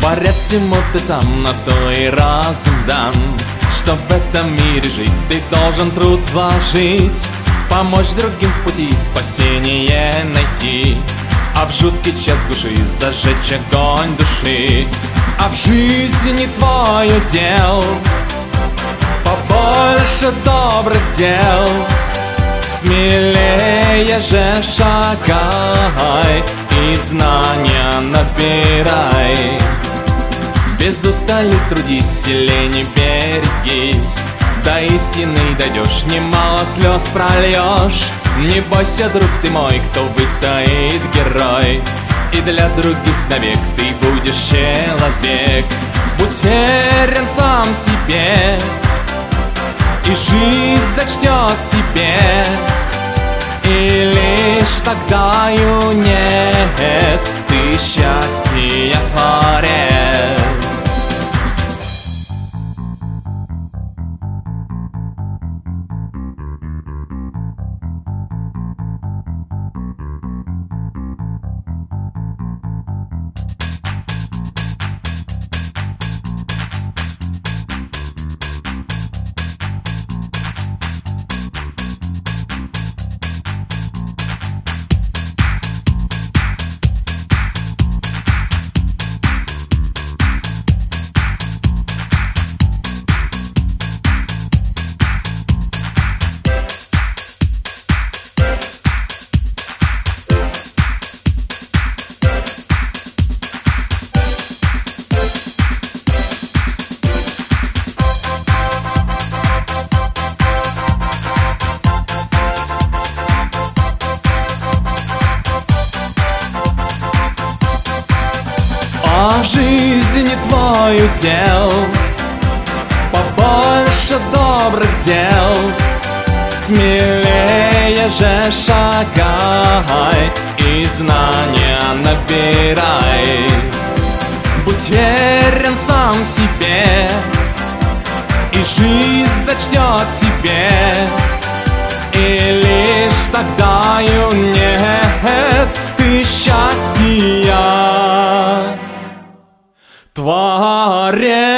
Говорят, всему ты сам на то и разум дан, что в этом мире жить ты должен труд вложить, помочь другим в пути спасение найти, а в жуткий час души зажечь огонь души. А в жизни твое дел побольше добрых дел, смелее же шагай и знания набирай. Без устали трудись, силе не берегись, до истины дойдешь, немало слез прольешь. Не бойся, друг ты мой, кто выстоит герой, и для других навек ты будешь человек. Будь верен сам себе, и жизнь зачтет тебе, и лишь тогда, юнец, ты счастья творец. А в жизни твою дел побольше добрых дел, смелее же шагай и знания набирай. Будь верен сам себе, и жизнь зачтет тебе, и лишь тогда, юнец, ты счастья творец.